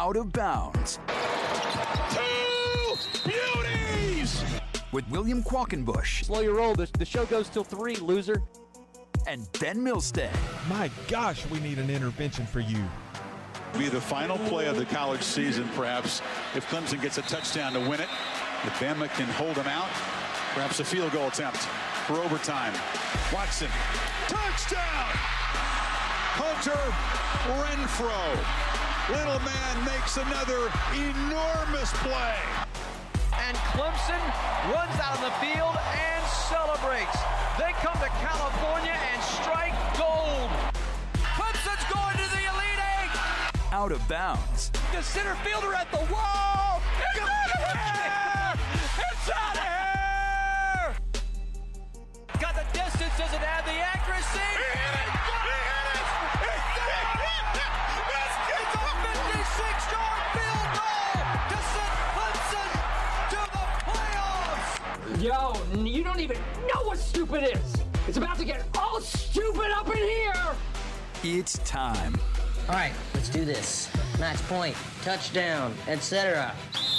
Out of Bounds. Two beauties! With William Qualkenbush. Slow your roll. The show goes till 3, loser. And Ben Milstead. My gosh, we need an intervention for you. Be the final play of the college season, perhaps, if Clemson gets a touchdown to win it. If Bama can hold them out, perhaps a field goal attempt for overtime. Watson, touchdown! Hunter Renfrow. Little man makes another enormous play. And Clemson runs out on the field and celebrates. They come to California and strike gold. Clemson's going to the Elite Eight. Out of Bounds. The center fielder at the wall. It's out of here! It's out of here! Got the distance, doesn't have the accuracy. He hit it! It's a 56-yard field goal to send Clemson to the playoffs. Yo, you don't even know what stupid is. It's about to get all stupid up in here. It's time. All right, let's do this. Match point, touchdown, etc.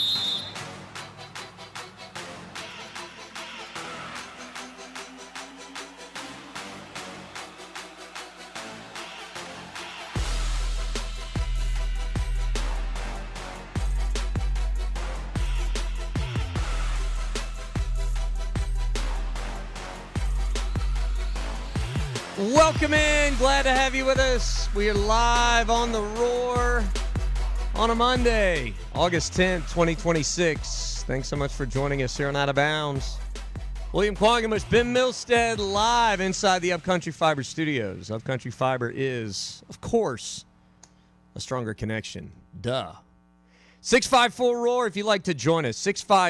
Welcome in. Glad to have you with us. We are live on the Roar on a Monday, August 10th, 2026. Thanks so much for joining us here on Out of Bounds. William Qualkenbush, Ben Milstead, live inside the Upcountry Fiber studios. Upcountry Fiber is, of course, a stronger connection. Duh. 654-ROAR if you'd like to join us.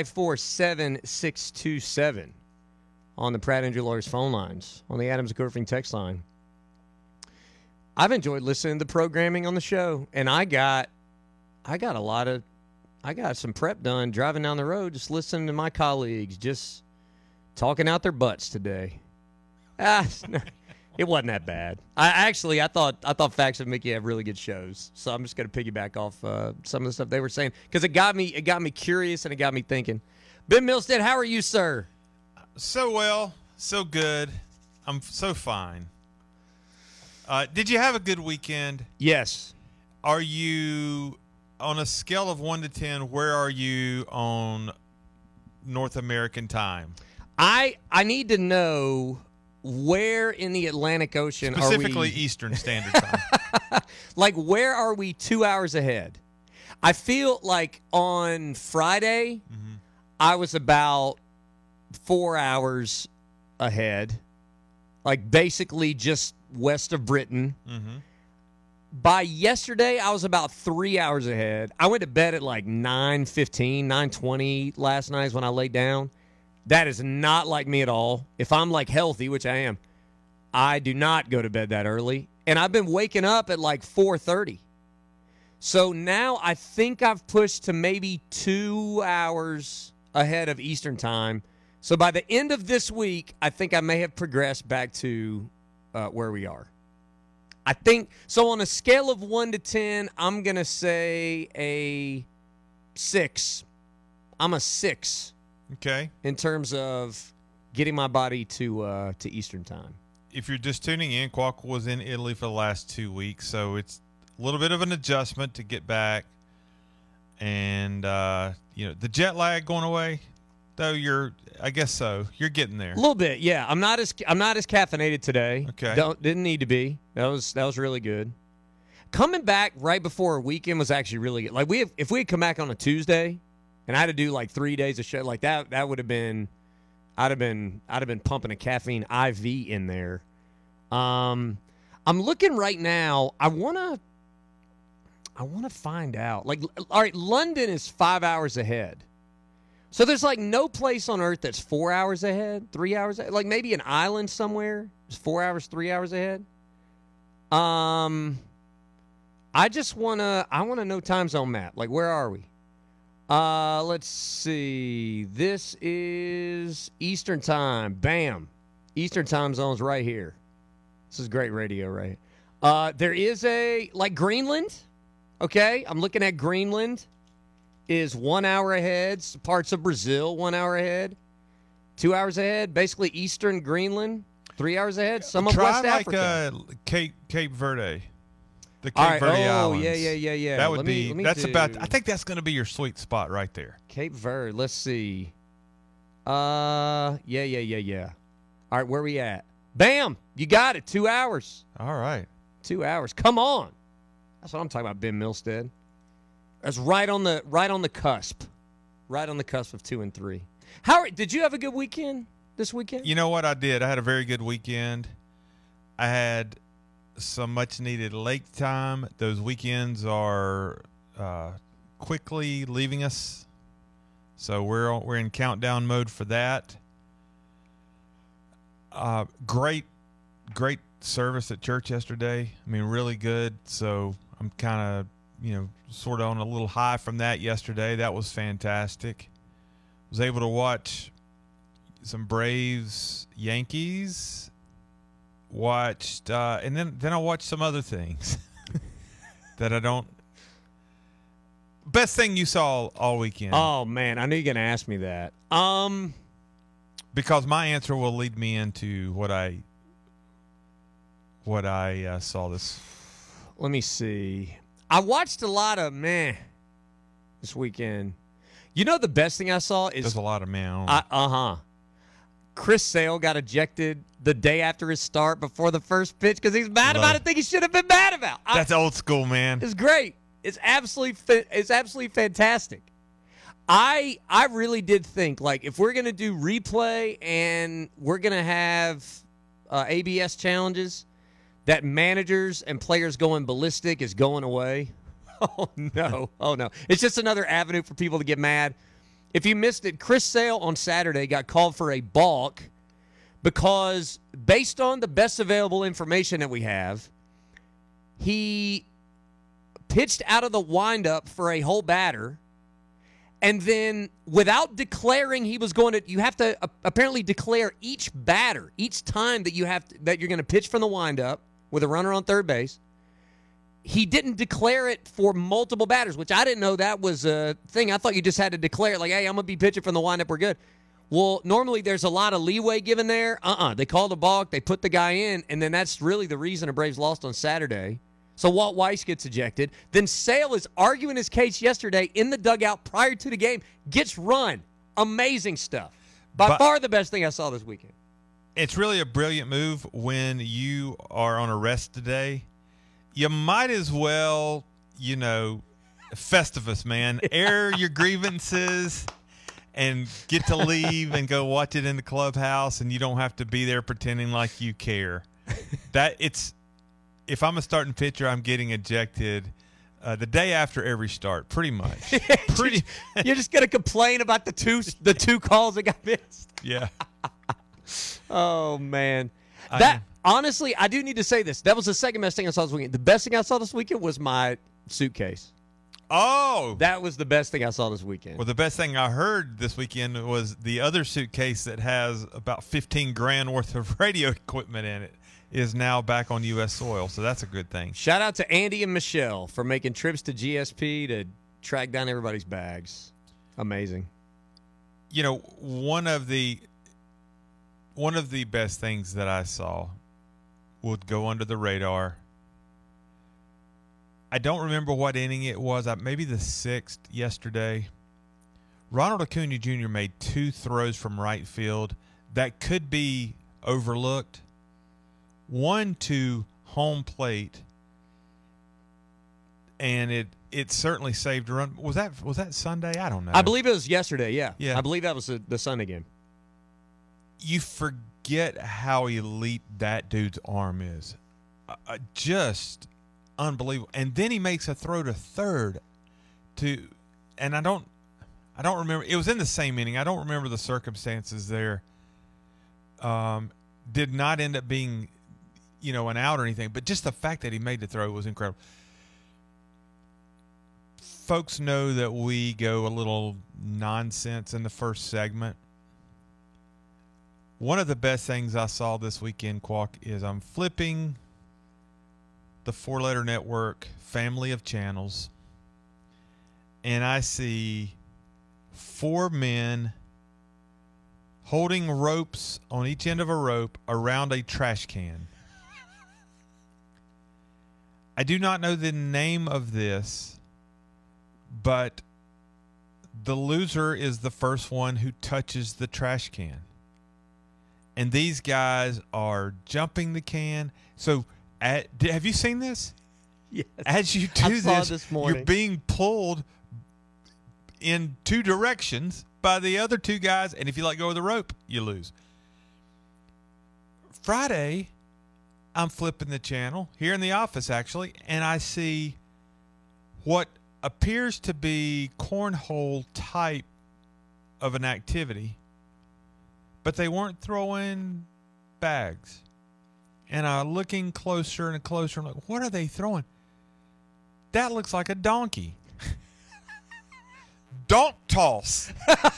654-7627. On the Pratt Injury Lawyers phone lines, on the Adams Goerfing text line. I've enjoyed listening to the programming on the show, and I got some prep done driving down the road, just listening to my colleagues just talking out their butts today. It wasn't that bad. I thought Facts of Mickey have really good shows, so I'm just going to piggyback off some of the stuff they were saying because it got me curious and it got me thinking. Ben Milstead, how are you, sir? So well, so good. I'm so fine. Did you have a good weekend? Yes. Are you, on a scale of 1 to 10, where are you on North American time? I need to know where in the Atlantic Ocean are we? Specifically Eastern Standard Time. Like, where are we 2 hours ahead? I feel like on Friday, I was about 4 hours ahead, like basically just west of Britain. By yesterday, I was about 3 hours ahead. I went to bed at like 9:15, 9:20 last night is when I laid down. That is not like me at all. If I'm like healthy, which I am, I do not go to bed that early. And I've been waking up at like 4:30. So now I think I've pushed to maybe 2 hours ahead of Eastern time. So by the end of this week, I think I may have progressed back to where we are. I think so. On a scale of 1 to 10, I'm gonna say a 6. I'm a 6. Okay. In terms of getting my body to Eastern time. If you're just tuning in, Quack was in Italy for the last 2 weeks, so it's a little bit of an adjustment to get back. And the jet lag going away. Though I guess so. You're getting there. A little bit, yeah. I'm not as caffeinated today. Okay. Didn't need to be. That was really good. Coming back right before a weekend was actually really good. Like if we had come back on a Tuesday, and I had to do like 3 days of show like that would have been. I'd have been pumping a caffeine IV in there. I'm looking right now. I wanna find out. Like, all right, London is 5 hours ahead. So there's like no place on earth that's 4 hours ahead, 3 hours ahead. Like maybe an island somewhere is 4 hours, 3 hours ahead. I wanna know time zone map. Like, where are we? Let's see. This is Eastern time. Bam. Eastern time zone's right here. This is great radio, right? There is like Greenland. Okay, I'm looking at Greenland is 1 hour ahead. Parts of Brazil 1 hour ahead. 2 hours ahead. Basically, Eastern Greenland 3 hours ahead. Some of West Africa. Cape Verde. The All Cape right. Verde Oh, Islands. yeah. That would Let be. me That's do- about. I think that's going to be your sweet spot right there. Cape Verde. Let's see. Yeah. All right, where we at? Bam! You got it. 2 hours. All right. 2 hours. Come on. That's what I'm talking about, Ben Milstead. That's right on the cusp. Right on the cusp of 2 and 3. Howard, did you have a good weekend this weekend? You know what I did? I had a very good weekend. I had some much-needed lake time. Those weekends are quickly leaving us, so we're in countdown mode for that. Great service at church yesterday. I mean, really good. So I'm kind of, sort of on a little high from that yesterday. That was fantastic. Was able to watch some Braves Yankees. Watched and then I watched some other things that I don't. Best thing you saw all weekend? Oh man, I knew you were gonna ask me that. Because my answer will lead me into what I saw this. Let me see. I watched a lot of this weekend. You know the best thing I saw is There's a lot of man. Chris Sale got ejected the day after his start before the first pitch because he's mad about a thing he should have been mad about. That's old school, man. It's great. It's absolutely fantastic. I really did think, like, if we're going to do replay and we're going to have ABS challenges, that managers and players going ballistic is going away. Oh, no. It's just another avenue for people to get mad. If you missed it, Chris Sale on Saturday got called for a balk because, based on the best available information that we have, he pitched out of the windup for a whole batter, and then without declaring he was going to, you have to apparently declare each batter, each time that that you're going to pitch from the windup with a runner on third base. He didn't declare it for multiple batters, which I didn't know that was a thing. I thought you just had to declare it, like, hey, I'm going to be pitching from the windup, we're good. Well, normally there's a lot of leeway given there. They called a balk, they put the guy in, and then that's really the reason the Braves lost on Saturday. So Walt Weiss gets ejected. Then Sale is arguing his case yesterday in the dugout prior to the game, gets run. Amazing stuff. By far the best thing I saw this weekend. It's really a brilliant move when you are on a rest today. You might as well, Festivus, man. Air your grievances and get to leave and go watch it in the clubhouse, and you don't have to be there pretending like you care. If I'm a starting pitcher, I'm getting ejected the day after every start, pretty much. You're just going to complain about the two calls that got missed. Yeah. Oh, man. Honestly, I do need to say this. That was the second best thing I saw this weekend. The best thing I saw this weekend was my suitcase. Oh. That was the best thing I saw this weekend. Well, the best thing I heard this weekend was the other suitcase that has about $15,000 worth of radio equipment in it is now back on U.S. soil, so that's a good thing. Shout out to Andy and Michelle for making trips to GSP to track down everybody's bags. Amazing. One of the best things that I saw would go under the radar. I don't remember what inning it was. Maybe the 6th yesterday. Ronald Acuna Jr. made 2 throws from right field that could be overlooked. One to home plate, and it certainly saved a run. Was that Sunday? I don't know. I believe it was yesterday, yeah. Yeah. I believe that was the Sunday game. You forget how elite that dude's arm is. Just unbelievable. And then he makes a throw to third and I don't remember. It was in the same inning. I don't remember the circumstances there. Did not end up being, an out or anything, but just the fact that he made the throw was incredible. Folks know that we go a little nonsense in the first segment. One of the best things I saw this weekend, Quack, is I'm flipping the 4-letter network family of channels, and I see 4 men holding ropes on each end of a rope around a trash can. I do not know the name of this, but the loser is the first one who touches the trash can. And these guys are jumping the can. So, have you seen this? Yes. As you do I saw this, this morning. you're being pulled in 2 directions by the other 2 guys, and if you let go of the rope, you lose. Friday, I'm flipping the channel here in the office, actually, and I see what appears to be cornhole type of an activity, but they weren't throwing bags. And I'm looking closer and closer. I'm like, what are they throwing? That looks like a donkey. Donk toss.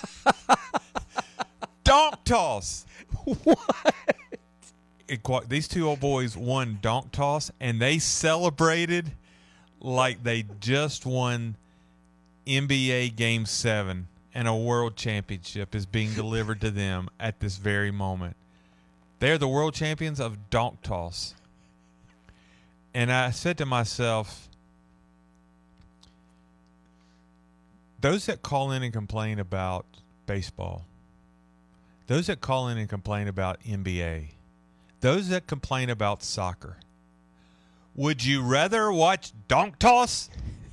Donk toss. What? These 2 old boys won donk toss, and they celebrated like they just won NBA Game 7, and a world championship is being delivered to them at this very moment. They're the world champions of donk toss. And I said to myself, those that call in and complain about baseball, those that call in and complain about NBA, those that complain about soccer, would you rather watch donk toss?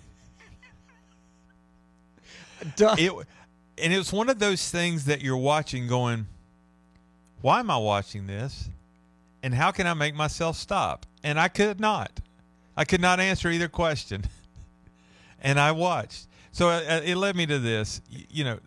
And it was one of those things that you're watching going, why am I watching this? And how can I make myself stop? And I could not. I could not answer either question. And I watched. So it led me to this. You know,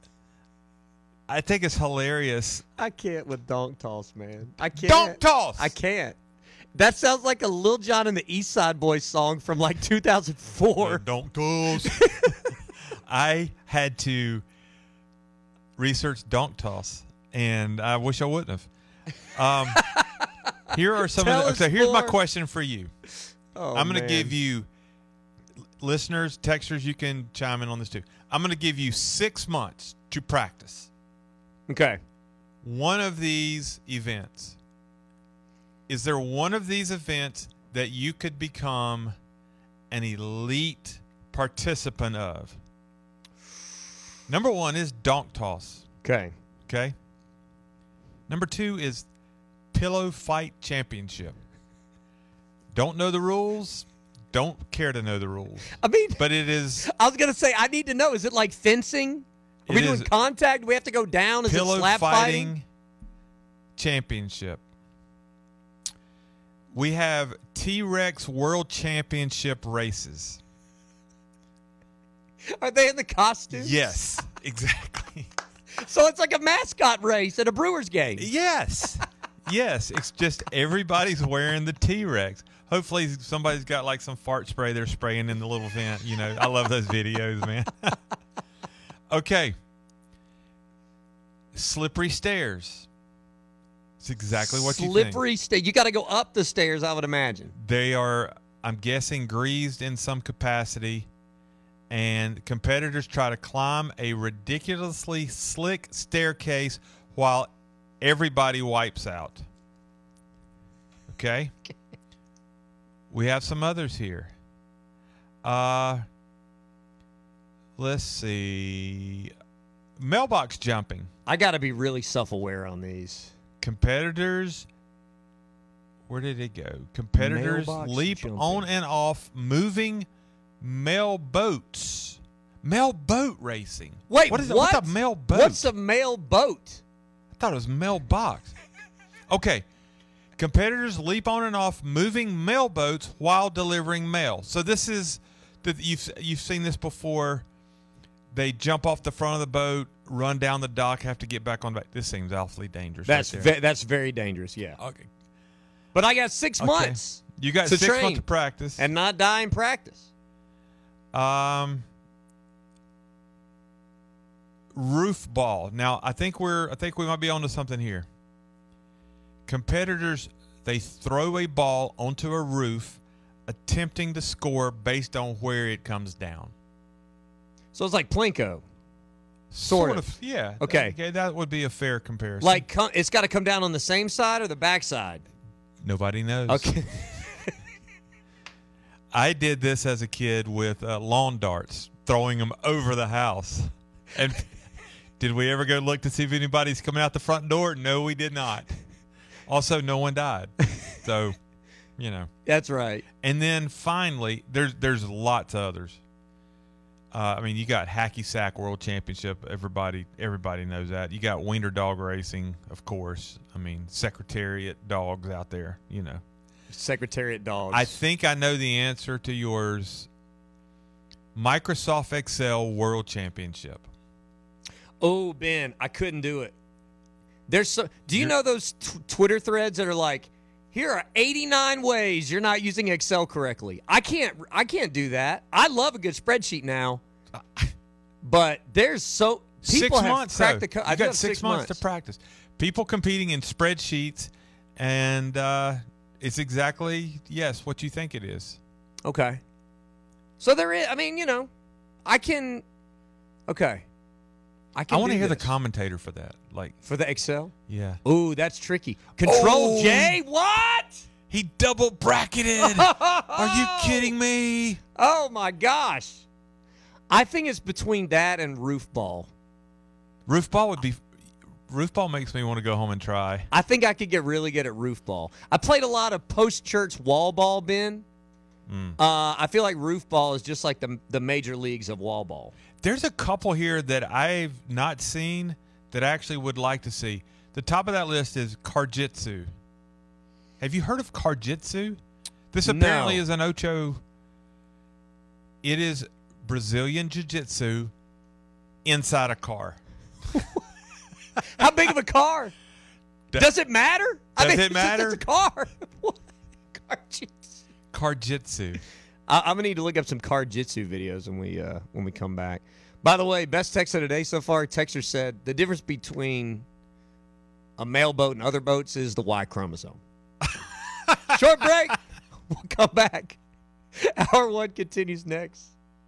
I think it's hilarious. I can't with donk toss, man. I can't. Donk toss! I can't. That sounds like a Lil Jon and the East Side Boys song from like 2004. Donk toss. I had to research donk toss, and I wish I wouldn't have. Here are some of the. So here's my question for you. Oh, I'm going to man. give you, listeners, texters, you can chime in on this too. I'm going to give you 6 months to practice Okay. one of these events. Is there one of these events that you could become an elite participant of? Number 1 is donk toss. Okay. Okay. Number 2 is pillow fight championship. Don't know the rules. Don't care to know the rules. I mean, But it is I was going to say, I need to know. Is it like fencing? Are we It doing is contact? Do we have to go down? Is it pillow slap fighting fighting? championship. We have T-Rex World Championship races. Are they in the costumes? Yes, exactly. So it's like a mascot race at a Brewers game. Yes. Yes. It's just everybody's wearing the T-Rex. Hopefully somebody's got like some fart spray they're spraying in the little vent. You know, I love those videos, man. Okay. Slippery stairs. It's exactly what you think. Slippery stairs. You got to go up the stairs, I would imagine. They are, I'm guessing, greased in some capacity, and competitors try to climb a ridiculously slick staircase while everybody wipes out. Okay? We have some others here. Let's see. Mailbox jumping. I got to be really self-aware on these. Competitors, where did it go? Competitors Mailbox leap jumping. on and off moving mail boats. Mail boat racing. Wait, what is what? What's a mail boat? What's a mail boat? I thought it was mailbox. Okay. Competitors leap on and off moving mail boats while delivering mail. So this is you've seen this before. They jump off the front of the boat, run down the dock, have to get back on the back. This seems awfully dangerous. That's right there. that's very dangerous, yeah. Okay. But I got 6 Okay. months You got to 6 train months to practice. and not die in practice. Roof ball. Now, I think we might be onto something here. Competitors, they throw a ball onto a roof attempting to score based on where it comes down. So it's like Plinko. Sort of. Yeah. Okay. That would be a fair comparison. Like it's got to come down on the same side or the back side? Nobody knows. Okay. I did this as a kid with lawn darts, throwing them over the house. And did we ever go look to see if anybody's coming out the front door? No, we did not. Also, no one died. So, That's right. And then finally, there's lots of others. You got Hacky Sack World Championship. Everybody knows that. You got Wiener Dog Racing, of course. Secretariat dogs out there, Secretariat dogs. I think I know the answer to yours. Microsoft Excel World Championship. Oh, Ben, I couldn't do it. Do you know those Twitter threads that are like, here are 89 ways you're not using Excel correctly? I can't do that. I love a good spreadsheet now, but there's people 6 have months. cracked the I've got 6 months to practice. People competing in spreadsheets, and it's exactly what you think it is. Okay. So there is. I can. Okay. I want to hear the commentator for that, for the Excel. Yeah. Ooh, that's tricky. Control J. What? He double bracketed. Are you kidding me? Oh my gosh! I think it's between that and roof ball. Roof ball makes me want to go home and try. I think I could get really good at roof ball. I played a lot of post-church wall ball, Ben. I feel like roof ball is just like the major leagues of wall ball. There's a couple here that I've not seen that I actually would like to see. The top of that list is Karjitsu. Have you heard of Karjitsu? This apparently is an Ocho. It is Brazilian Jiu-Jitsu inside a car. How big of a car? Does it matter? Does it matter? It's a car. Karjitsu. I'm gonna need to look up some Karjitsu videos when we come back. By the way, best text of the day so far. Texter said the difference between a male boat and other boats is the Y chromosome. Short break. We'll come back. Hour 1 continues next.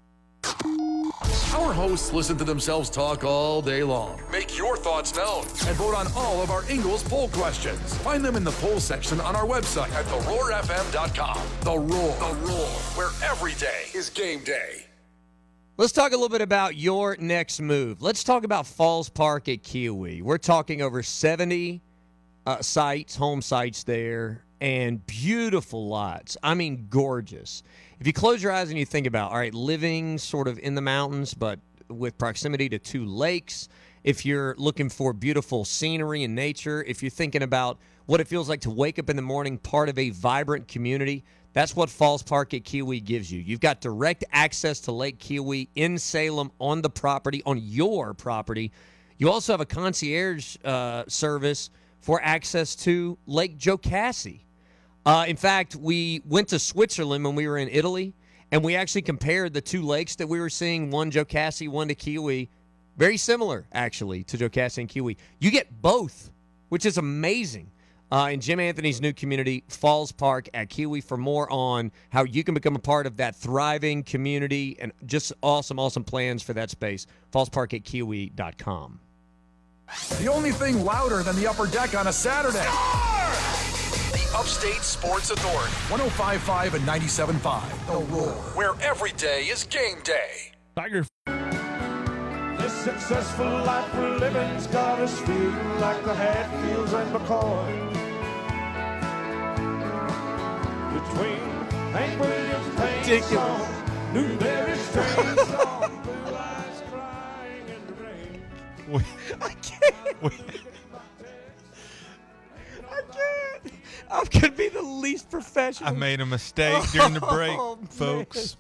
Our hosts listen to themselves talk all day long. Make your thoughts known and vote on all of our Ingles poll questions. Find them in the poll section on our website at theroarfm.com. The Roar, where every day is game day. Let's talk a little bit about your next move. Let's talk about Falls Park at Kiwi. We're talking over 70 home sites there, and beautiful lots. Gorgeous. If you close your eyes and you think about, all right, living sort of in the mountains, but with proximity to 2 lakes, if you're looking for beautiful scenery and nature, if you're thinking about what it feels like to wake up in the morning, part of a vibrant community, that's what Falls Park at Kiwi gives you. You've got direct access to Lake Kiwi in Salem on the property, on your property. You also have a concierge service for access to Lake Jocassee. In fact, we went to Switzerland when we were in Italy, and we actually compared the 2 lakes that we were seeing, one Jocassee, one to Kiwi. Very similar, actually, to Jocassee and Kiwi. You get both, which is amazing. In Jim Anthony's new community, Falls Park at Kiwi, for more on how you can become a part of that thriving community and just awesome plans for that space, fallsparkatkiwi.com. The only thing louder than the upper deck on a Saturday. The Upstate Sports Authority. 105.5 and 97.5. The Roar, where every day is game day. Tiger. This successful life we're living's got us feeling like the Hatfields and McCoy. Between Hank Williams Payne's song, Newberry's train song, Blue Eyes crying in the rain. I can't. I'm going to be the least professional. I made a mistake during the break, folks.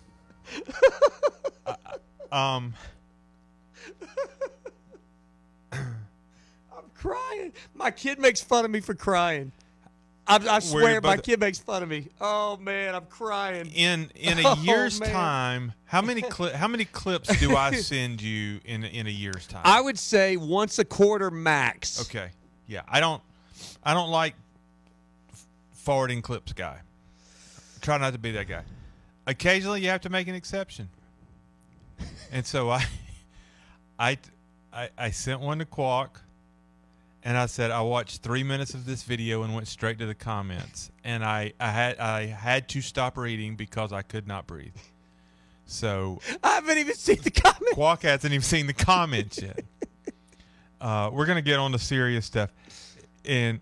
I'm crying. My kid makes fun of me for crying. I swear my kid makes fun of me. Oh, man, I'm crying. In a year's time, how many clips do I send you in a year's time? I would say once a quarter max. Okay. Yeah, I don't like forwarding clips guy. try not to be that guy. Occasionally, you have to make an exception. And so I sent one to Quack, and I said I watched 3 minutes of this video and went straight to the comments, and I had to stop reading because I could not breathe. So I haven't even seen the comments. Quack hasn't even seen the comments yet. We're gonna get on to serious stuff, and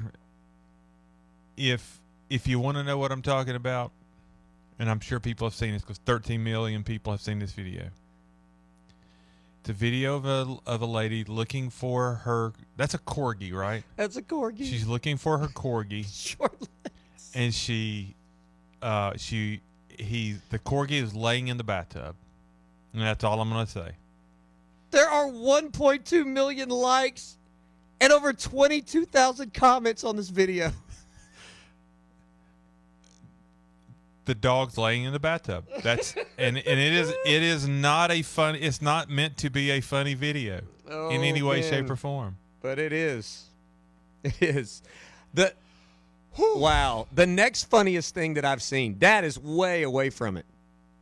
if you want to know what I'm talking about, and I'm sure people have seen this because 13 million people have seen this video. It's a video of a lady looking for her. That's a corgi, right? That's a corgi. She's looking for her corgi. Shortless. And the corgi is laying in the bathtub. And that's all I'm going to say. There are 1.2 million likes and over 22,000 comments on this video. The dog's laying in the bathtub. That's and it is not a fun. It's not meant to be a funny video in any way, shape, or form. But it is. It is. Wow. The next funniest thing that I've seen, that is way away from it.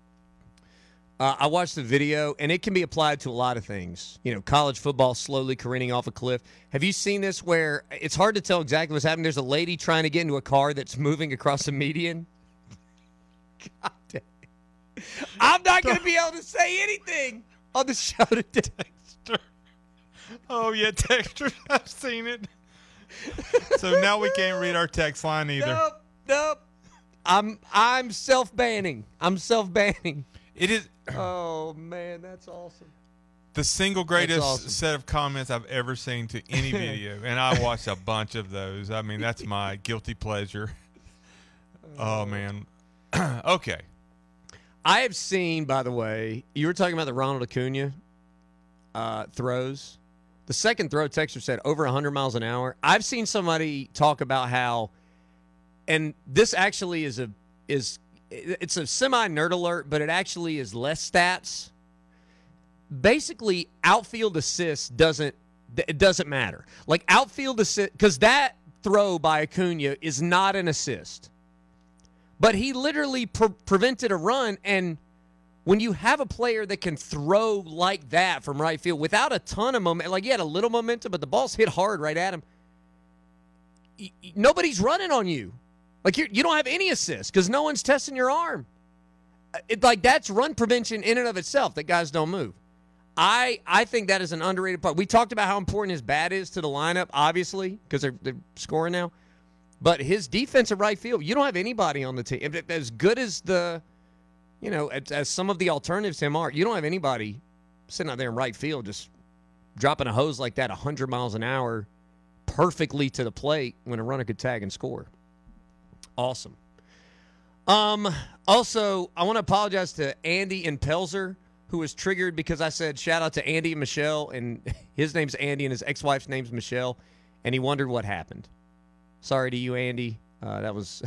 I watched the video, and it can be applied to a lot of things. You know, college football slowly careening off a cliff. Have you seen this where it's hard to tell exactly what's happening? There's a lady trying to get into a car that's moving across a median. God damn. I'm not going to be able to say anything on the show today. Oh, yeah, Texter. I've seen it. So now we can't read our text line either. Nope. I'm self-banning. It is. Oh, man, that's awesome. The single greatest set of comments I've ever seen to any video, and I watched a bunch of those. I mean, that's my guilty pleasure. Oh, man. Okay. I have seen, by the way, you were talking about the Ronald Acuna throws. The second throw, Texter said over 100 miles an hour. I've seen somebody talk about how, and this actually is it's a semi-nerd alert, but it actually is less stats. Basically, outfield assist doesn't matter. Like outfield assist, because that throw by Acuna is not an assist. But he literally prevented a run, and when you have a player that can throw like that from right field without a ton of momentum, like he had a little momentum, but the ball's hit hard right at him, nobody's running on you. Like you don't have any assists because no one's testing your arm. That's run prevention in and of itself, that guys don't move. I think that is an underrated part. We talked about how important his bat is to the lineup, obviously, because they're scoring now. But his defensive right field, you don't have anybody on the team. As good as as some of the alternatives to him are, you don't have anybody sitting out there in right field just dropping a hose like that 100 miles an hour perfectly to the plate when a runner could tag and score. Awesome. Also, I want to apologize to Andy and Pelzer, who was triggered because I said shout out to Andy and Michelle, and his name's Andy and his ex-wife's name's Michelle, and he wondered what happened. Sorry to you, Andy. That was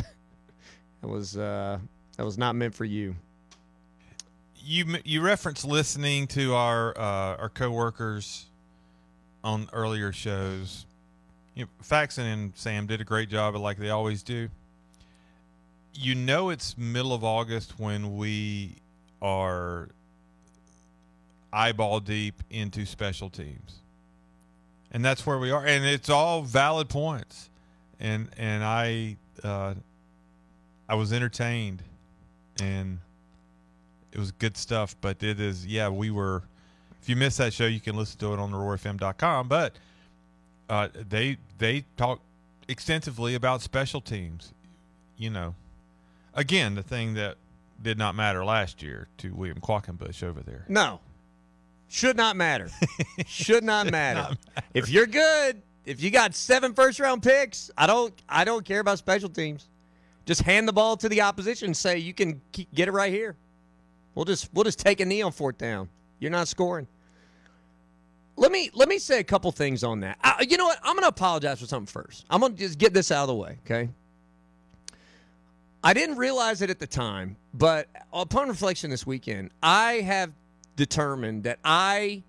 not meant for you. You referenced listening to our coworkers on earlier shows. Faxon and Sam did a great job, like they always do. It's middle of August when we are eyeball deep into special teams, and that's where we are, and it's all valid points. And I was entertained, and it was good stuff. But it is, we were. If you missed that show, you can listen to it on the RoarFM.com. But they talk extensively about special teams. Again, the thing that did not matter last year to William Quackenbush over there. No, should not matter. Should not matter. If you're good. If you got 7 first-round picks, I don't care about special teams. Just hand the ball to the opposition and say you can get it right here. We'll just take a knee on 4th down. You're not scoring. Let me say a couple things on that. You know what? I'm going to apologize for something first. I'm going to just get this out of the way, okay? I didn't realize it at the time, but upon reflection this weekend, I have determined that I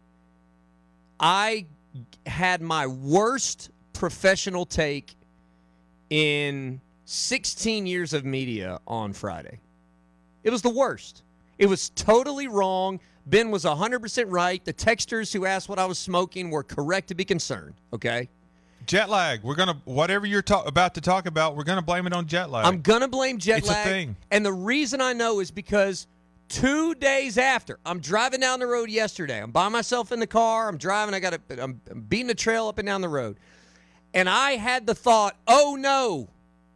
had my worst professional take in 16 years of media on Friday. It was the worst. It was totally wrong. Ben was 100% right. The texters who asked what I was smoking were correct to be concerned, okay? Jet lag. We're going to, whatever you're about to talk about, we're going to blame it on jet lag. I'm going to blame jet lag. It's a thing. And the reason I know is because 2 days after, I'm driving down the road yesterday. I'm by myself in the car. I'm driving. I'm beating the trail up and down the road. And I had the thought, oh, no.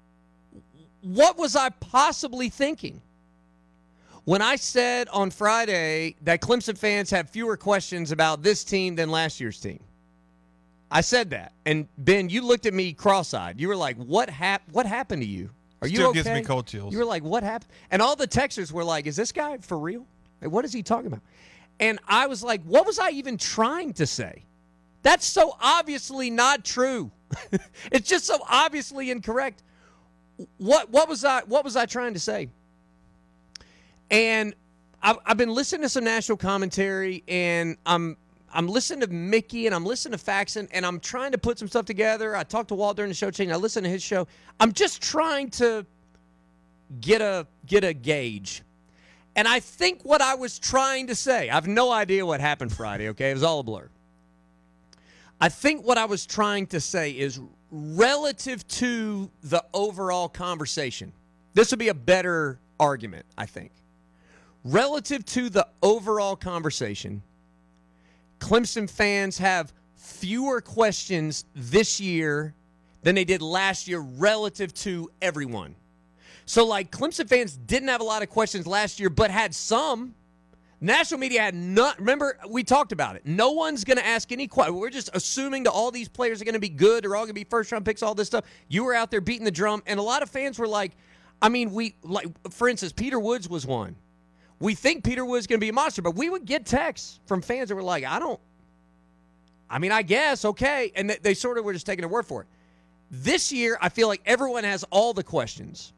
What was I possibly thinking? When I said on Friday that Clemson fans have fewer questions about this team than last year's team, I said that. And, Ben, you looked at me cross-eyed. You were like, what happened to you? Are you okay? Still gives me cold chills. You were like, what happened? And all the texters were like, is this guy for real? Like, what is he talking about? And I was like, what was I even trying to say? That's so obviously not true. It's just so obviously incorrect. What was I trying to say? And I've been listening to some national commentary, and I'm listening to Mickey, and I'm listening to Faxon, and I'm trying to put some stuff together. I talked to Walt during the show change. I listened to his show. I'm just trying to get a gauge. And I think what I was trying to say, I have no idea what happened Friday, okay? It was all a blur. I think what I was trying to say is relative to the overall conversation. This would be a better argument, I think. Relative to the overall conversation, Clemson fans have fewer questions this year than they did last year relative to everyone. So, like, Clemson fans didn't have a lot of questions last year, but had some. National media had not. Remember, we talked about it. No one's going to ask any questions. We're just assuming that all these players are going to be good. They're all going to be first-round picks, all this stuff. You were out there beating the drum, and a lot of fans were like, for instance, Peter Woods was one. We think Peter Woods is going to be a monster, but we would get texts from fans that were like, I guess, okay. And they sort of were just taking their word for it. This year, I feel like everyone has all the questions.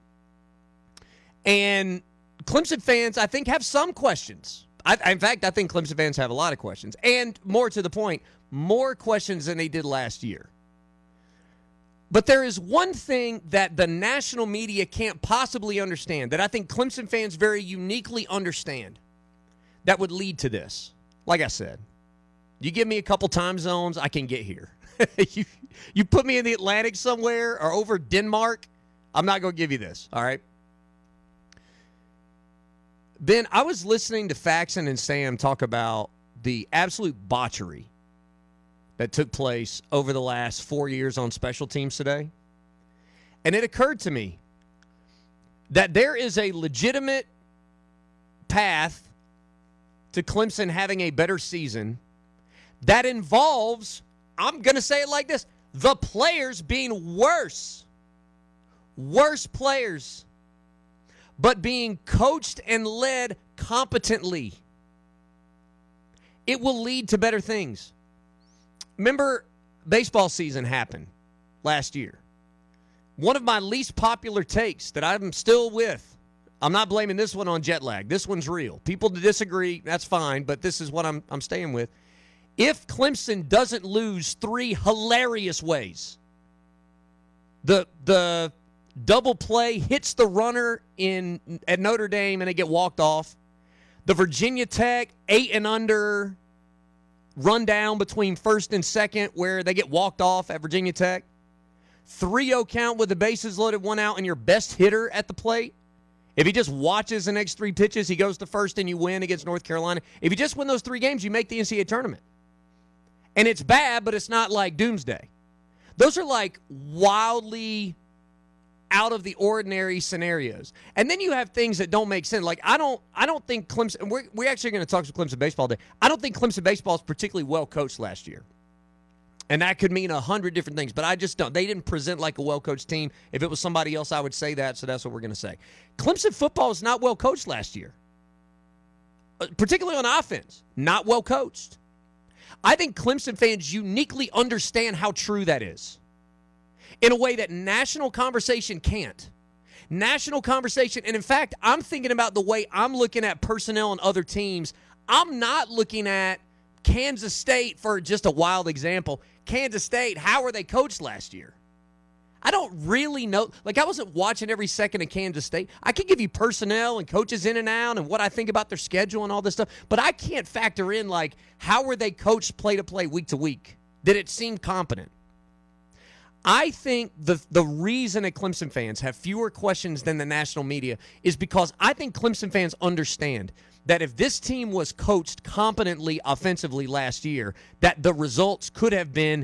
And Clemson fans, I think, have some questions. In fact, I think Clemson fans have a lot of questions. And more to the point, more questions than they did last year. But there is one thing that the national media can't possibly understand that I think Clemson fans very uniquely understand that would lead to this. Like I said, you give me a couple time zones, I can get here. You put me in the Atlantic somewhere or over Denmark, I'm not going to give you this, all right? Ben, I was listening to Faxon and Sam talk about the absolute botchery that took place over the last 4 years on special teams today. And it occurred to me that there is a legitimate path to Clemson having a better season that involves, I'm going to say it like this, the players being worse. Worse players. But being coached and led competently. It will lead to better things. Remember, baseball season happened last year. One of my least popular takes that I'm still with, I'm not blaming this one on jet lag. This one's real. People disagree, that's fine, but this is what I'm staying with. If Clemson doesn't lose 3 hilarious ways, the double play hits the runner at Notre Dame and they get walked off. The Virginia Tech 8 and under run down between first and second where they get walked off at Virginia Tech. 3-0 count with the bases loaded, 1 out, and your best hitter at the plate. If he just watches the next 3 pitches, he goes to first and you win against North Carolina. If you just win those 3 games, you make the NCAA tournament. And it's bad, but it's not like doomsday. Those are like wildly out of the ordinary scenarios. And then you have things that don't make sense. Like I don't think Clemson, we're actually going to talk to Clemson baseball today. I don't think Clemson baseball is particularly well coached last year. And that could mean 100 different things, but I just don't. They didn't present like a well-coached team. If it was somebody else, I would say that, so that's what we're going to say. Clemson football was not well coached last year, particularly on offense. Not well coached. I think Clemson fans uniquely understand how true that is in a way that national conversation can't. National conversation, and in fact, I'm thinking about the way I'm looking at personnel on other teams. I'm not looking at Kansas State for just a wild example. Kansas State, how were they coached last year? I don't really know. Like, I wasn't watching every second of Kansas State. I could give you personnel and coaches in and out and what I think about their schedule and all this stuff, but I can't factor in, like, how were they coached play to play, week to week? Did it seem competent? I think the reason that Clemson fans have fewer questions than the national media is because I think Clemson fans understand that if this team was coached competently offensively last year, that the results could have been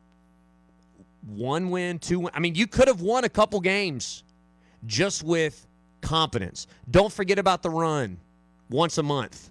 1 win, 2 win. I mean, you could have won a couple games just with competence. Don't forget about the run once a month.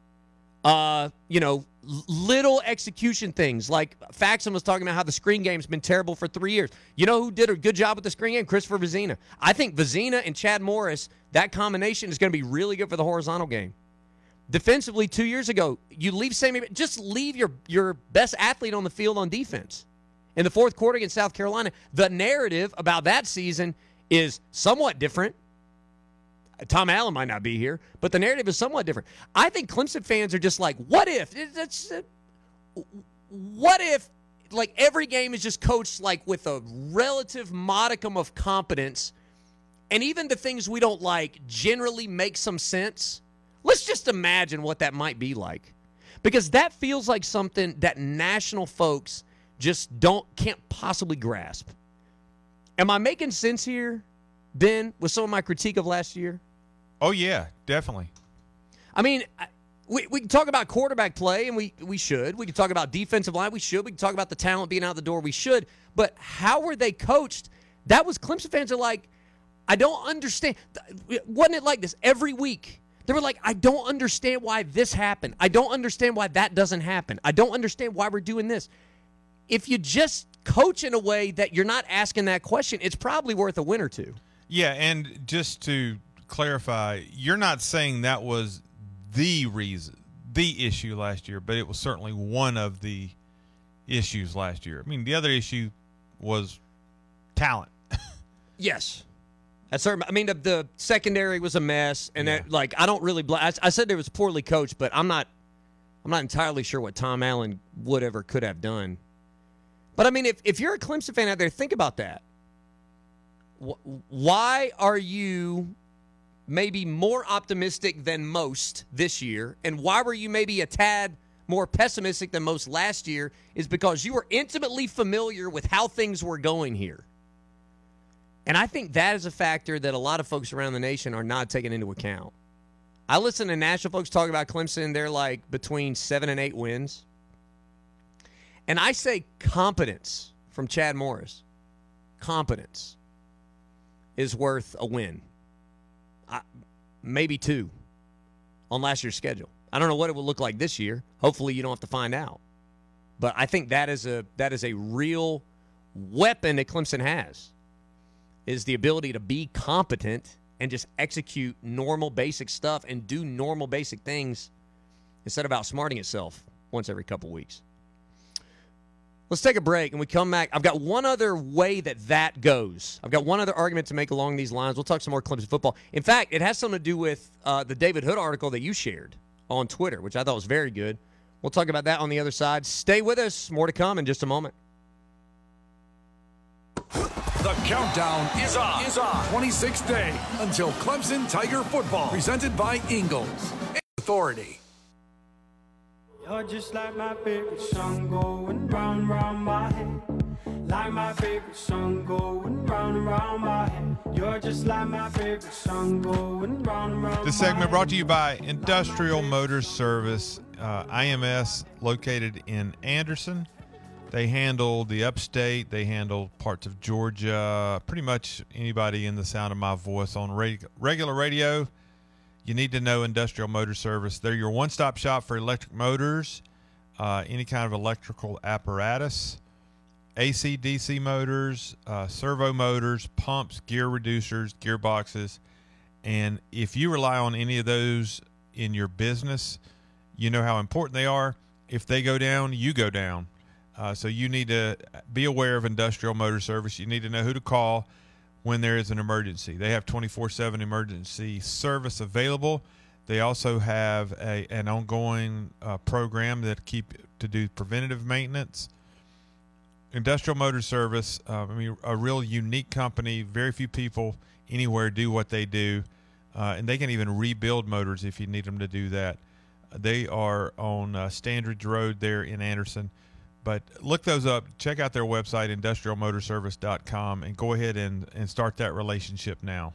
Little execution things. Like Faxon was talking about how the screen game's been terrible for 3 years. You know who did a good job with the screen game? Christopher Vizina. I think Vizina and Chad Morris, that combination is going to be really good for the horizontal game. Defensively, 2 years ago, you leave just leave your best athlete on the field on defense. In the fourth quarter against South Carolina, the narrative about that season is somewhat different. Tom Allen might not be here, but the narrative is somewhat different. I think Clemson fans are just like, what if? What if, like, every game is just coached, like, with a relative modicum of competence, and even the things we don't like generally make some sense? Let's just imagine what that might be like. Because that feels like something that national folks just can't possibly grasp. Am I making sense here, Ben, with some of my critique of last year? Oh, yeah, definitely. I mean, we can talk about quarterback play, and we should. We can talk about defensive line. We should. We can talk about the talent being out the door. We should. But how were they coached? That was Clemson fans are like, I don't understand. Wasn't it like this every week? They were like, I don't understand why this happened. I don't understand why that doesn't happen. I don't understand why we're doing this. If you just coach in a way that you're not asking that question, it's probably worth a win or two. Yeah, and just to clarify, you're not saying that was the reason, the issue last year, but it was certainly one of the issues last year. I mean, the other issue was talent. Yes. I mean, the secondary was a mess, and that, like, I don't really I said it was poorly coached, but I'm not entirely sure what Tom Allen could have done. But I mean, if you're a Clemson fan out there, think about that. Why are you maybe more optimistic than most this year, and why were you maybe a tad more pessimistic than most last year? Is because you were intimately familiar with how things were going here. And I think that is a factor that a lot of folks around the nation are not taking into account. I listen to national folks talk about Clemson. They're like between 7 and 8 wins. And I say competence from Chad Morris. Competence is worth a win. Maybe 2 on last year's schedule. I don't know what it will look like this year. Hopefully you don't have to find out. But I think that is a real weapon that Clemson has, is the ability to be competent and just execute normal basic stuff and do normal basic things instead of outsmarting itself once every couple weeks. Let's take a break, and we come back. I've got one other way that goes. I've got one other argument to make along these lines. We'll talk some more Clemson football. In fact, it has something to do with the David Hood article that you shared on Twitter, which I thought was very good. We'll talk about that on the other side. Stay with us. More to come in just a moment. The countdown is on. 26th day until Clemson Tiger football. Presented by Ingalls Authority. You're just like my favorite song going round, round my head. Like my favorite song going round and round my head. You're just like my favorite song going round and round. This segment brought to you by Industrial Motors Service, IMS, located in Anderson. They handle the upstate. They handle parts of Georgia. Pretty much anybody in the sound of my voice on regular radio. You need to know Industrial Motor Service. They're your one-stop shop for electric motors, any kind of electrical apparatus, AC, DC motors, servo motors, pumps, gear reducers, gearboxes. And if you rely on any of those in your business, you know how important they are. If they go down, you go down. So you need to be aware of Industrial Motor Service. You need to know who to call when there is an emergency. They have 24/7 emergency service available. They also have an ongoing program that to do preventative maintenance. Industrial Motor Service, a real unique company. Very few people anywhere do what they do, and they can even rebuild motors if you need them to do that. They are on Standridge Road there in Anderson. But look those up. Check out their website, industrialmotorservice.com, and go ahead and start that relationship now.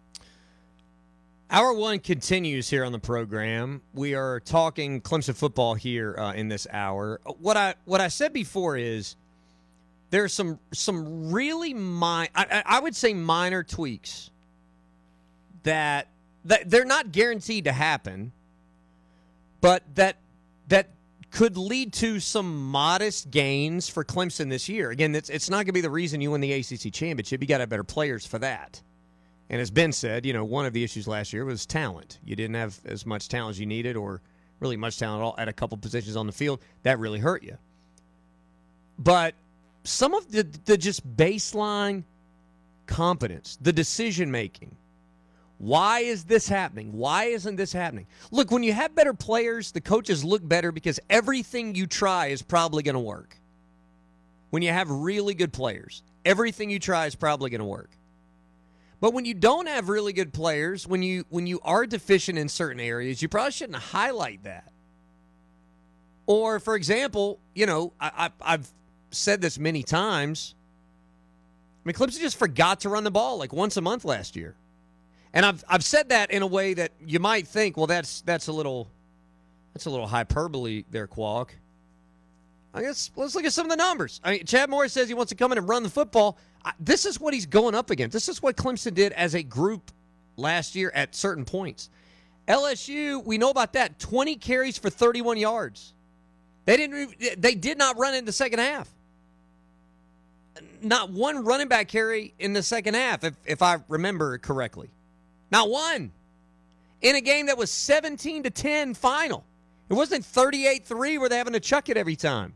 Hour one continues here on the program. We are talking Clemson football here in this hour. What I said before is there's some really I would say minor tweaks that they're not guaranteed to happen, but that could lead to some modest gains for Clemson this year. Again, it's not going to be the reason you win the ACC championship. You got to have better players for that. And as Ben said, one of the issues last year was talent. You didn't have as much talent as you needed, or really much talent at all at a couple positions on the field. That really hurt you. But some of the just baseline competence, the decision-making, why is this happening? Why isn't this happening? Look, when you have better players, the coaches look better because everything you try is probably going to work. When you have really good players, everything you try is probably going to work. But when you don't have really good players, when you are deficient in certain areas, you probably shouldn't highlight that. Or, for example, I've said this many times. Clemson just forgot to run the ball like once a month last year. And I've said that in a way that you might think, well, that's a little hyperbole there, Qualk. I guess let's look at some of the numbers. Chad Morris says he wants to come in and run the football. This is what he's going up against. This is what Clemson did as a group last year at certain points. LSU, we know about that. 20 carries for 31 yards. They did not run in the second half. Not one running back carry in the second half, if I remember correctly. Not one. In a game that was 17-10 final. It wasn't 38-3 where they're having to chuck it every time.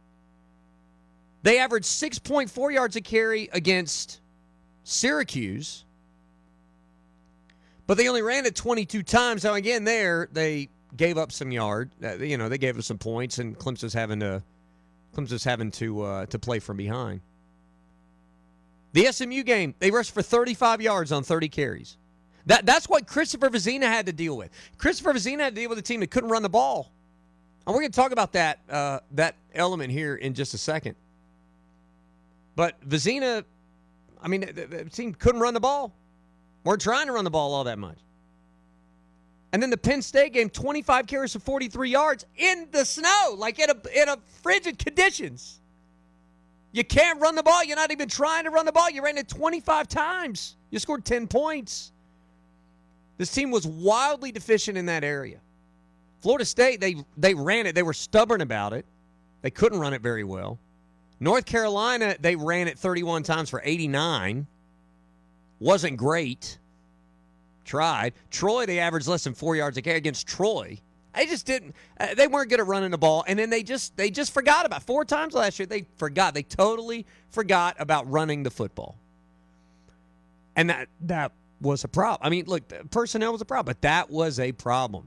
They averaged 6.4 yards a carry against Syracuse, but they only ran it 22 times. Now, again, they gave up some yard. They gave us some points, and Clemson's having to play from behind. The SMU game, they rushed for 35 yards on 30 carries. That's what Christopher Vizina had to deal with. Christopher Vizina had to deal with a team that couldn't run the ball. And we're going to talk about that element here in just a second. But Vizina, the team couldn't run the ball. Weren't trying to run the ball all that much. And then the Penn State game, 25 carries for 43 yards in the snow, like in a frigid conditions. You can't run the ball. You're not even trying to run the ball. You ran it 25 times. You scored 10 points. This team was wildly deficient in that area. Florida State, they ran it. They were stubborn about it. They couldn't run it very well. North Carolina, they ran it 31 times for 89. Wasn't great. Tried. Troy, they averaged less than 4 yards a carry against Troy. They just didn't. They weren't good at running the ball, and then they just forgot about 4 times last year. They forgot. They totally forgot about running the football, and that was a problem. Look, personnel was a problem, but that was a problem.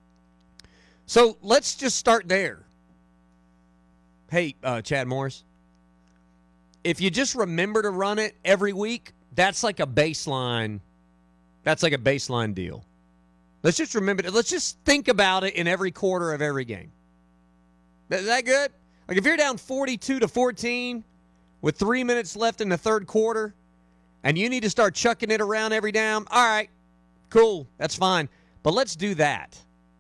So let's just start there. Hey, Chad Morris, if you just remember to run it every week, that's like a baseline. That's like a baseline deal. Let's just remember it. Let's just think about it in every quarter of every game. Is that good? Like if you're down 42-14 with 3 minutes left in the third quarter and you need to start chucking it around every down, all right, cool, that's fine. But let's do that.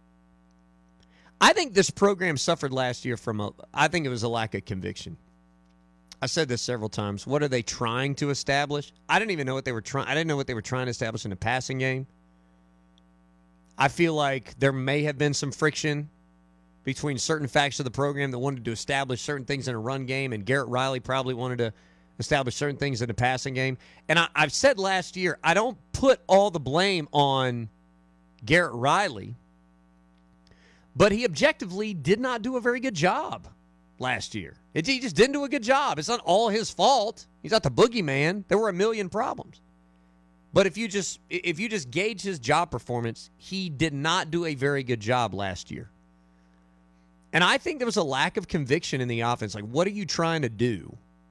I think this program suffered last year I think it was a lack of conviction. I said this several times. What are they trying to establish? I didn't even know what they were trying. I didn't know what they were trying to establish in the passing game. I feel like there may have been some friction between certain factions of the program that wanted to establish certain things in a run game, and Garrett Riley probably wanted to establish certain things in the passing game. And I've said last year, I don't put all the blame on Garrett Riley, but he objectively did not do a very good job last year. He just didn't do a good job. It's not all his fault. He's not the boogeyman. There were a million problems. But if you just gauge his job performance, he did not do a very good job last year. And I think there was a lack of conviction in the offense. Like, what are you trying to do?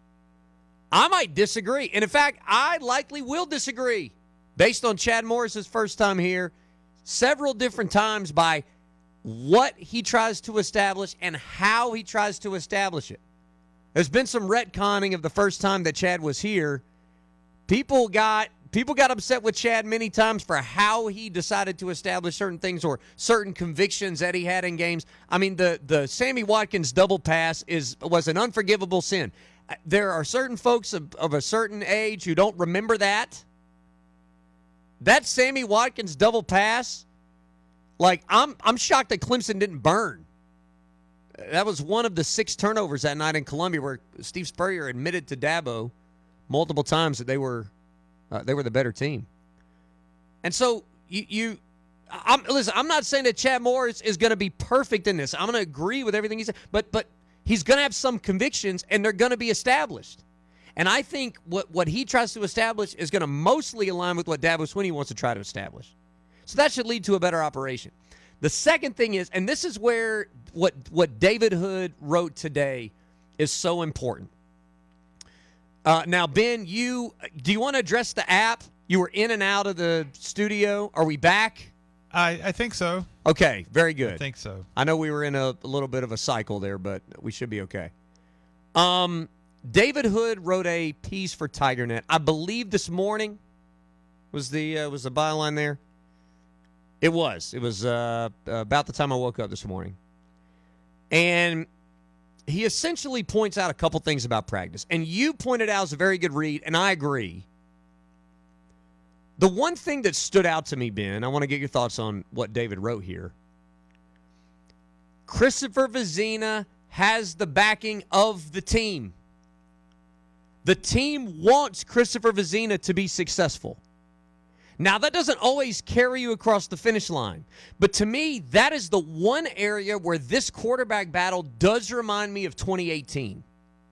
I might disagree. And in fact, I likely will disagree based on Chad Morris's first time here several different times by what he tries to establish and how he tries to establish it. There's been some retconning of the first time that Chad was here. People got upset with Chad many times for how he decided to establish certain things or certain convictions that he had in games. I mean, the Sammy Watkins double pass was an unforgivable sin. There are certain folks of a certain age who don't remember that. That Sammy Watkins double pass, like I'm shocked that Clemson didn't burn. That was one of the 6 turnovers that night in Columbia where Steve Spurrier admitted to Dabo multiple times that they were the better team. And so I'm not saying that Chad Morris is going to be perfect in this. I'm going to agree with everything he said, but he's going to have some convictions and they're going to be established. And I think what he tries to establish is going to mostly align with what Dabo Swinney wants to try to establish. So that should lead to a better operation. The second thing is, and this is where what David Hood wrote today is so important. Now, Ben, do you want to address the app? You were in and out of the studio. Are we back? I think so. Okay, very good. I think so. I know we were in a little bit of a cycle there, but we should be okay. David Hood wrote a piece for TigerNet. I believe this morning was the byline there. It was. It was about the time I woke up this morning. And he essentially points out a couple things about practice. And you pointed out it's a very good read, and I agree. The one thing that stood out to me, Ben, I want to get your thoughts on what David wrote here. Christopher Vezina has the backing of the team. The team wants Christopher Vezina to be successful. Now, that doesn't always carry you across the finish line. But to me, that is the one area where this quarterback battle does remind me of 2018.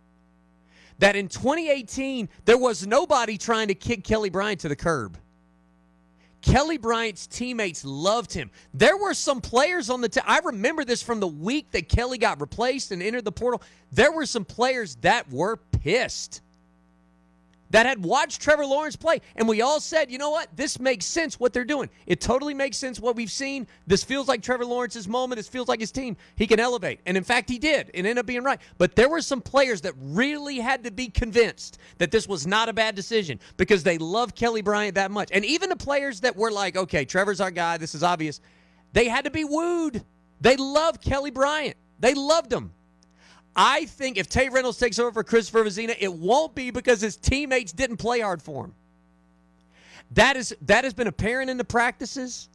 That in 2018, there was nobody trying to kick Kelly Bryant to the curb. Kelly Bryant's teammates loved him. There were some players on the team. I remember this from the week that Kelly got replaced and entered the portal. There were some players that were pissed, that had watched Trevor Lawrence play. And we all said, you know what? This makes sense what they're doing. It totally makes sense what we've seen. This feels like Trevor Lawrence's moment. This feels like his team. He can elevate. And in fact, he did. It ended up being right. But there were some players that really had to be convinced that this was not a bad decision because they love Kelly Bryant that much. And even the players that were like, okay, Trevor's our guy. This is obvious. They had to be wooed. They loved Kelly Bryant. They loved him. I think if Tate Reynolds takes over for Christopher Vezina, it won't be because his teammates didn't play hard for him. That has been apparent in the practices.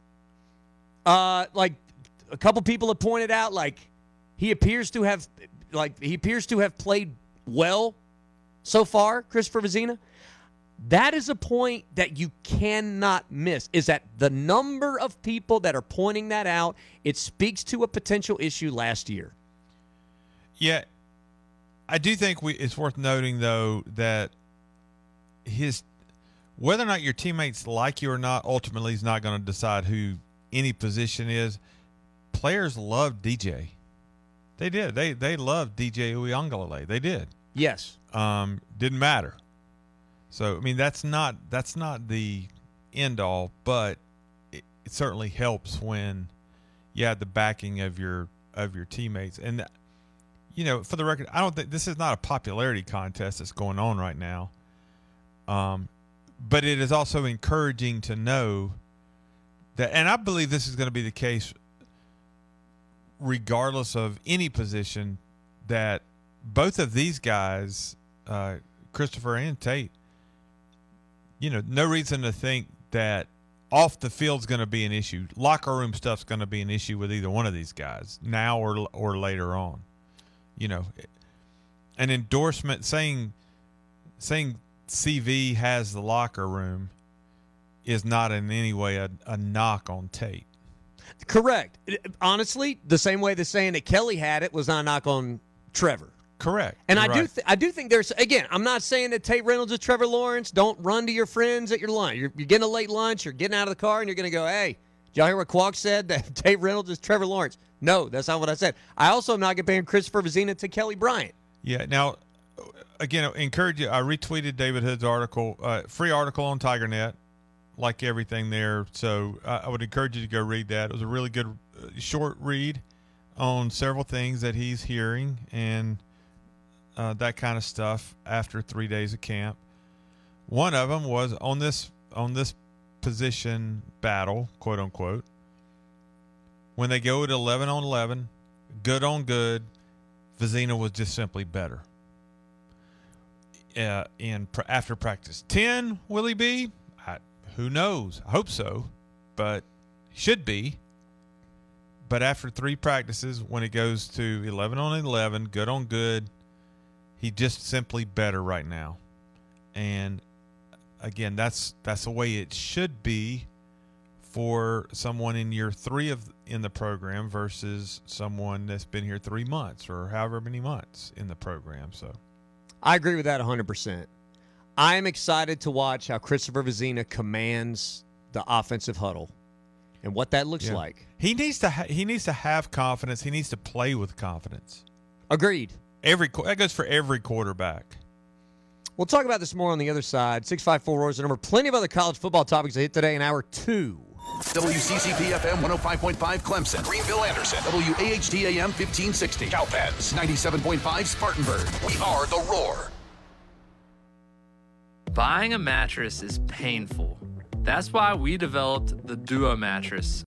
Like a couple people have pointed out, like he appears to have played well so far, Christopher Vezina. That is a point that you cannot miss, is that the number of people that are pointing that out, it speaks to a potential issue last year. Yeah, I do think it's worth noting, though, that whether or not your teammates like you or not ultimately is not going to decide who any position is. Players love DJ. They did. They loved DJ Uiagalelei. They did. Yes. Didn't matter. So I mean that's not the end all, but it certainly helps when you have the backing of your teammates. And you know, for the record, I don't think this is not a popularity contest that's going on right now. But it is also encouraging to know that, and I believe this is going to be the case regardless of any position, that both of these guys, Christopher and Tate, you know, no reason to think that off the field's going to be an issue. Locker room stuff's going to be an issue with either one of these guys now or later on. You know, an endorsement saying CV has the locker room is not in any way a knock on Tate. Correct. Honestly, the same way that saying that Kelly had it was not a knock on Trevor. Correct. And I do think there's, again, I'm not saying that Tate Reynolds is Trevor Lawrence. Don't run to your friends at your lunch. You're getting a late lunch. You're getting out of the car, and you're going to go, hey, did y'all hear what Qualk said, that Tate Reynolds is Trevor Lawrence? No, that's not what I said. I also am not comparing Christopher Vezina to Kelly Bryant. Yeah. Now, again, encourage you. I retweeted David Hood's article, free article on TigerNet, like everything there. So I would encourage you to go read that. It was a really good short read on several things that he's hearing and that kind of stuff after 3 days of camp. One of them was on this position battle, quote unquote. When they go at 11 on 11, good on good, Vizina was just simply better. After practice 10, will he be? Who knows? I hope so, but he should be. But after 3 practices, when it goes to 11 on 11, good on good, he's just simply better right now. And again, that's the way it should be for someone in year 3 in the program versus someone that's been here 3 months or however many months in the program. So I agree with that 100%. I am excited to watch how Christopher Vizina commands the offensive huddle and what that looks like. He needs to have confidence. He needs to play with confidence. Agreed. That goes for every quarterback. We'll talk about this more on the other side. 654 Roars the number. Plenty of other college football topics to hit today in hour 2. WCCP FM 105.5 Clemson, Greenville Anderson, WAHT AM 1560, Cowpens, 97.5 Spartanburg. We are the Roar. Buying a mattress is painful. That's why we developed the Duo mattress,